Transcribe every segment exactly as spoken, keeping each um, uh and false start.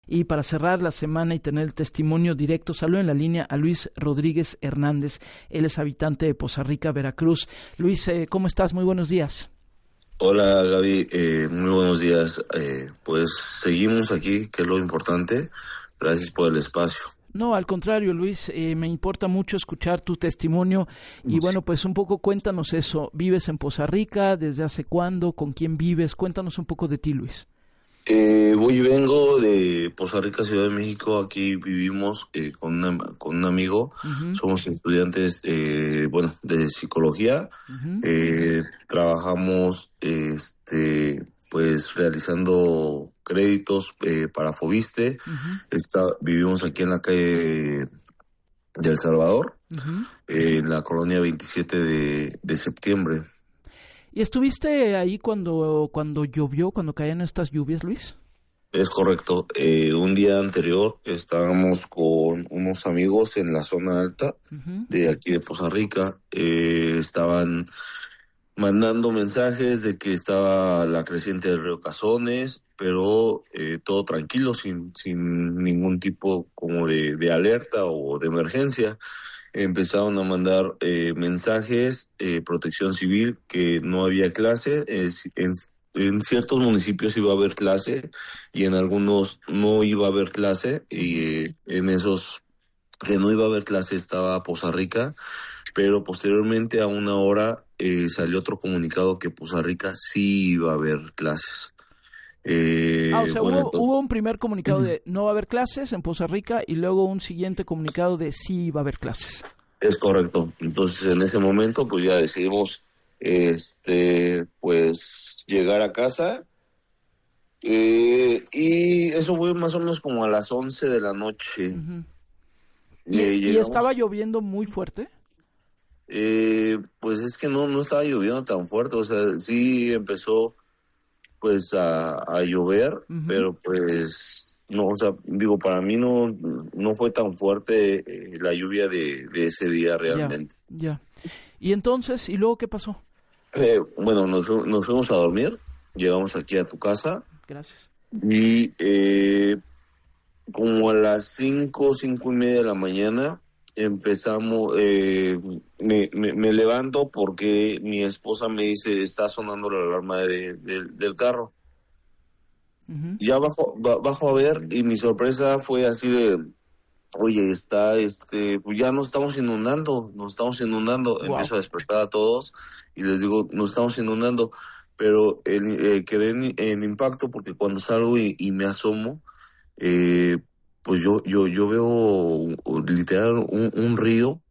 Y para cerrar la semana y tener el testimonio directo, saludo en la línea a Luis Rodríguez Hernández. Él es habitante de Poza Rica, Veracruz. Luis, eh, ¿cómo estás? Muy buenos días. Hola Gaby, eh, muy buenos días. Eh, pues seguimos aquí, que es lo importante. Gracias por el espacio. No, al contrario, Luis, eh, me importa mucho escuchar tu testimonio y bueno, pues un poco cuéntanos eso. ¿Vives en Poza Rica? ¿Desde hace cuándo? ¿Con quién vives? Cuéntanos un poco de ti, Luis. Eh, voy y vengo de Poza Rica, Ciudad de México. Aquí vivimos eh, con, una, con un amigo. Uh-huh. Somos estudiantes, eh, bueno, de psicología. Uh-huh. Eh, trabajamos, este, pues, realizando créditos eh, para Fobiste. Uh-huh. Está, vivimos aquí en la calle de El Salvador, uh-huh. eh, en la colonia veintisiete de septiembre. ¿Y estuviste ahí cuando cuando llovió, cuando caían estas lluvias, Luis? Es correcto. Eh, un día anterior estábamos con unos amigos en la zona alta uh-huh. de aquí de Poza Rica. Eh, estaban mandando mensajes de que estaba la creciente del río Cazones, pero eh, todo tranquilo, sin, sin ningún tipo como de, de alerta o de emergencia. Empezaron a mandar eh, mensajes, eh, protección civil, que no había clase. Eh, en, en ciertos municipios iba a haber clase y en algunos no iba a haber clase. Y eh, en esos que no iba a haber clase estaba Poza Rica, pero posteriormente a una hora eh, salió otro comunicado que Poza Rica sí iba a haber clases. Eh, ah, o sea, bueno, hubo, entonces... hubo un primer comunicado de no va a haber clases en Poza Rica y luego un siguiente comunicado de sí va a haber clases. Es correcto. Entonces, en ese momento, pues ya decidimos, este, pues, llegar a casa. Eh, y eso fue más o menos como a las once de la noche. Uh-huh. ¿Y, eh, ¿Y estaba lloviendo muy fuerte? Eh, pues es que no, no estaba lloviendo tan fuerte. O sea, sí empezó pues a, a llover, uh-huh. pero pues no, o sea, digo, para mí no, no fue tan fuerte eh, la lluvia de, de ese día realmente. Ya, ya. ¿Y entonces, y luego qué pasó? Eh, bueno, nos, nos fuimos a dormir, llegamos aquí a tu casa. Gracias. Y eh, como a las cinco, cinco y media de la mañana empezamos, eh, me, me, me levanto porque mi esposa me dice, está sonando la alarma de, de, del carro. Uh-huh. Ya bajo, bajo a ver y mi sorpresa fue así de, oye, está, este, pues ya nos estamos inundando, nos estamos inundando. Wow. Empiezo a despertar a todos y les digo, nos estamos inundando, pero el, eh, quedé en, en impacto porque cuando salgo y, y me asomo, eh, pues yo, yo, yo veo literal un, un río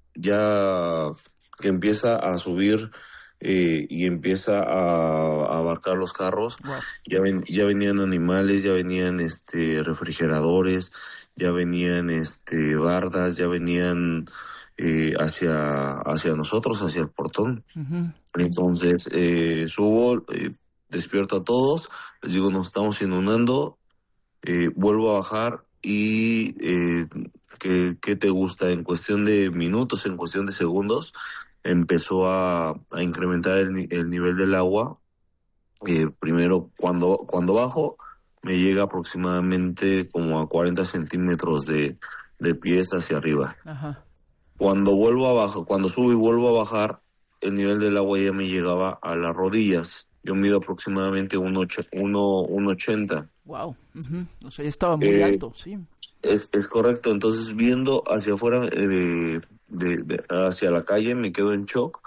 ya que empieza a subir eh, y empieza a, a abarcar los carros. Wow. Ya ven, ya venían animales, ya venían este refrigeradores, ya venían este bardas, ya venían eh, hacia, hacia nosotros, hacia el portón. Uh-huh. Entonces eh, subo, eh, despierto a todos, les digo, nos estamos inundando. Eh, vuelvo a bajar y eh, ¿qué, ¿qué te gusta? En cuestión de minutos, en cuestión de segundos, empezó a, a incrementar el, el nivel del agua. Eh, primero, cuando, cuando bajo, me llega aproximadamente como a cuarenta centímetros de, de pies hacia arriba. Ajá. Cuando vuelvo a bajar, cuando subo y vuelvo a bajar, el nivel del agua ya me llegaba a las rodillas. Yo mido aproximadamente uno ochenta. Wow, uh-huh. O sea, ya estaba muy eh, alto, sí. Es, es correcto, entonces viendo hacia afuera, de, de, de, hacia la calle, me quedo en shock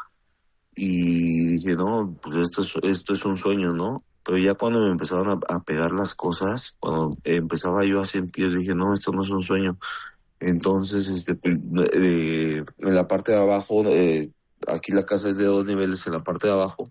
y dije, no, pues esto es, esto es un sueño, ¿no? Pero ya cuando me empezaron a, a pegar las cosas, cuando empezaba yo a sentir, dije, no, esto no es un sueño. Entonces, este, eh, en la parte de abajo, eh, aquí la casa es de dos niveles, en la parte de abajo,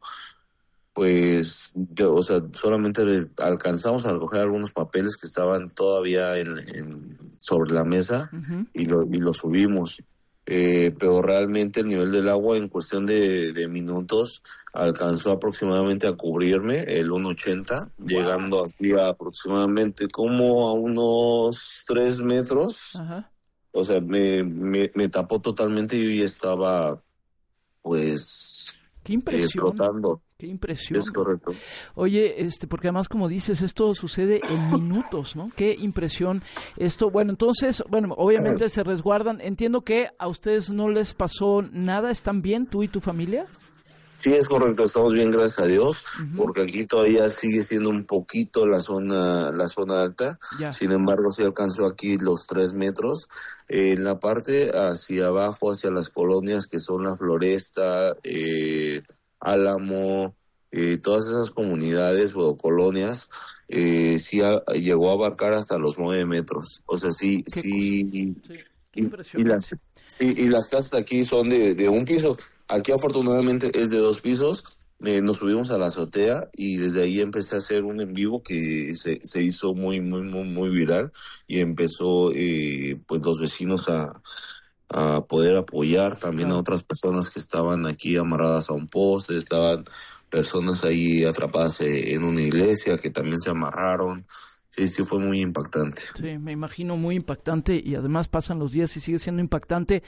pues, yo, o sea, solamente alcanzamos a recoger algunos papeles que estaban todavía en, en, sobre la mesa. Uh-huh. y, lo, y lo subimos. Eh, pero realmente el nivel del agua en cuestión de, de minutos alcanzó aproximadamente a cubrirme el uno ochenta, wow. Llegando aquí a aproximadamente como a unos tres metros. Uh-huh. O sea, me, me, me tapó totalmente y yo ya estaba, pues, Qué impresión. explotando. Qué impresión. Es correcto. Oye, este, porque además, como dices, esto sucede en minutos, ¿no? Qué impresión esto. Bueno, entonces, bueno, obviamente se resguardan. Entiendo que a ustedes no les pasó nada. ¿Están bien, tú y tu familia? Sí, es correcto, estamos bien, gracias a Dios, Uh-huh. porque aquí todavía sigue siendo un poquito la zona la zona alta. Ya. Sin embargo, se alcanzó aquí los tres metros. Eh, en la parte hacia abajo, hacia las colonias que son La Floresta, eh, Álamo, eh, todas esas comunidades o colonias, eh, sí a, llegó a abarcar hasta los nueve metros. O sea, sí, Qué sí, sí, y, y, las, y, y las casas aquí son de, de un piso. Aquí afortunadamente es de dos pisos. Eh, nos subimos a la azotea y desde ahí empecé a hacer un en vivo que se, se hizo muy, muy, muy, muy viral y empezó eh, pues los vecinos a, a poder apoyar también claro. a otras personas que estaban aquí amarradas a un poste, estaban personas ahí atrapadas en una iglesia que también se amarraron. Sí, sí, fue muy impactante. Sí, me imagino muy impactante y además pasan los días y sigue siendo impactante.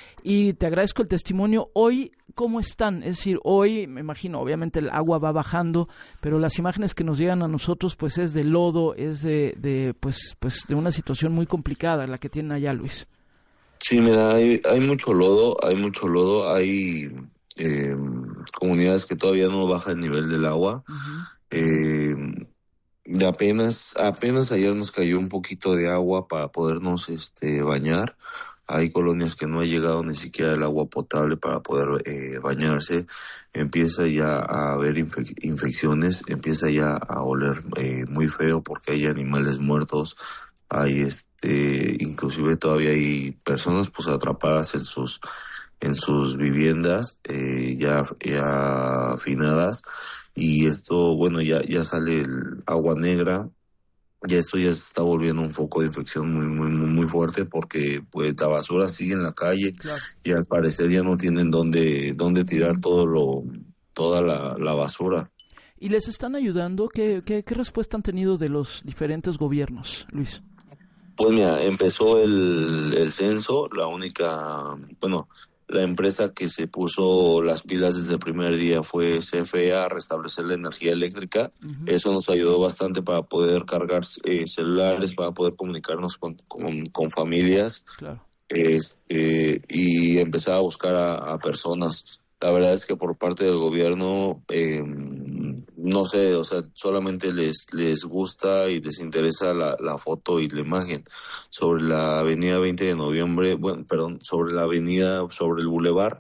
Y te agradezco el testimonio. Hoy, ¿cómo están? Es decir, hoy, me imagino, obviamente el agua va bajando, pero las imágenes que nos llegan a nosotros, pues es de lodo, es de, de pues, pues de una situación muy complicada la que tienen allá, Luis. Sí, mira, hay, hay mucho lodo, hay mucho lodo, hay eh, comunidades que todavía no baja el nivel del agua. Uh-huh. Eh, Y apenas, apenas ayer nos cayó un poquito de agua para podernos este bañar. Hay colonias que no ha llegado ni siquiera el agua potable para poder eh, bañarse. Empieza ya a haber infec- infecciones, empieza ya a oler eh, muy feo porque hay animales muertos. Hay este, inclusive todavía hay personas pues atrapadas en sus en sus viviendas eh, ya, ya afinadas. Y esto, bueno, ya, ya sale el agua negra, ya esto ya se está volviendo un foco de infección muy, muy, muy, muy fuerte porque pues la basura sigue en la calle claro. y al parecer ya no tienen dónde, dónde tirar todo lo, toda la, la basura. ¿Y les están ayudando? ¿Qué, qué, qué respuesta han tenido de los diferentes gobiernos, Luis? Pues mira, empezó el, el censo, la única, bueno, la empresa que se puso las pilas desde el primer día fue C F E a restablecer la energía eléctrica. Uh-huh. Eso nos ayudó bastante para poder cargar eh, celulares, para poder comunicarnos con, con, con familias. Claro. Este, y empezar a buscar a, a personas. La verdad es que por parte del gobierno, eh, no sé, o sea, solamente les les gusta y les interesa la, la foto y la imagen. Sobre la avenida veinte de noviembre, bueno, perdón, sobre la avenida, sobre el bulevar,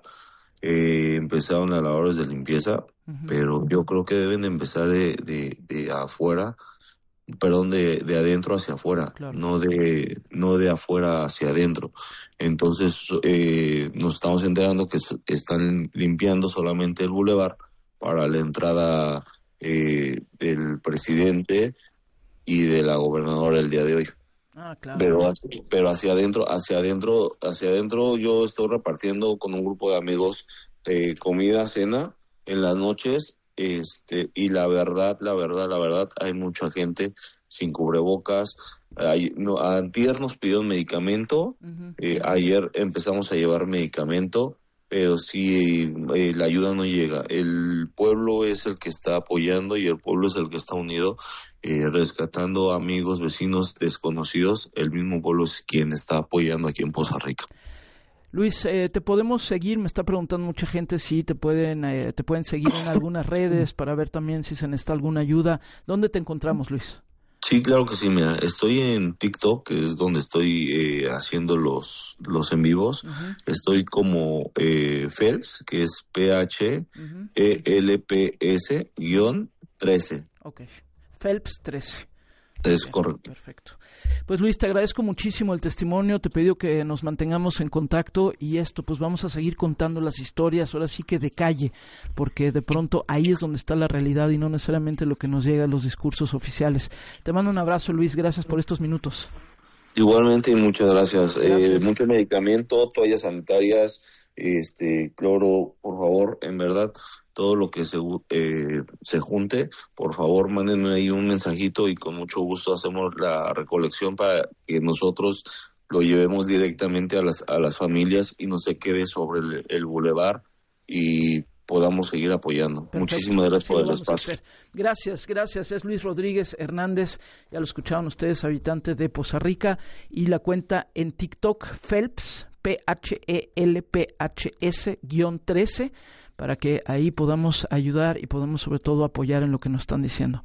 eh, empezaron las labores de limpieza, uh-huh. pero yo creo que deben de empezar de, de, de afuera, perdón, de, de adentro hacia afuera, claro. no de no de afuera hacia adentro. Entonces eh, nos estamos enterando que están limpiando solamente el bulevar para la entrada eh, del presidente y de la gobernadora el día de hoy. Ah, claro. Pero pero hacia adentro, hacia adentro, hacia adentro yo estoy repartiendo con un grupo de amigos eh, comida, cena en las noches. Este, y la verdad, la verdad, la verdad, hay mucha gente sin cubrebocas. Hay, no, antier nos pidieron medicamento, uh-huh. eh, ayer empezamos a llevar medicamento, pero sí eh, la ayuda no llega. El pueblo es el que está apoyando y el pueblo es el que está unido, eh, rescatando amigos, vecinos, desconocidos. El mismo pueblo es quien está apoyando aquí en Poza Rica. Luis, eh, ¿te podemos seguir? Me está preguntando mucha gente si te pueden eh, te pueden seguir en algunas redes para ver también si se necesita alguna ayuda. ¿Dónde te encontramos, Luis? Sí, claro que sí, mira, estoy en TikTok, que es donde estoy eh, haciendo los los en vivos. Uh-huh. Estoy como eh, Phelps, que es P H E L P S guión trece. Ok, Phelps trece. Es bien, correcto. Perfecto. Pues Luis, te agradezco muchísimo el testimonio, te pido que nos mantengamos en contacto y esto, pues vamos a seguir contando las historias, ahora sí que de calle, porque de pronto ahí es donde está la realidad y no necesariamente lo que nos llega a los discursos oficiales. Te mando un abrazo, Luis, gracias por estos minutos. Igualmente y muchas gracias. gracias. Eh, mucho medicamento, toallas sanitarias, este, cloro, por favor, en verdad. Todo lo que se eh, se junte, por favor, mándenme ahí un mensajito y con mucho gusto hacemos la recolección para que nosotros lo llevemos directamente a las a las familias y no se quede sobre el, el bulevar y podamos seguir apoyando. Perfecto. Muchísimas gracias por el espacio. Gracias, gracias. Es Luis Rodríguez Hernández, ya lo escucharon ustedes, habitante de Poza Rica, y la cuenta en TikTok, Phelps, P H E L P H S trece, para que ahí podamos ayudar y podamos sobre todo apoyar en lo que nos están diciendo.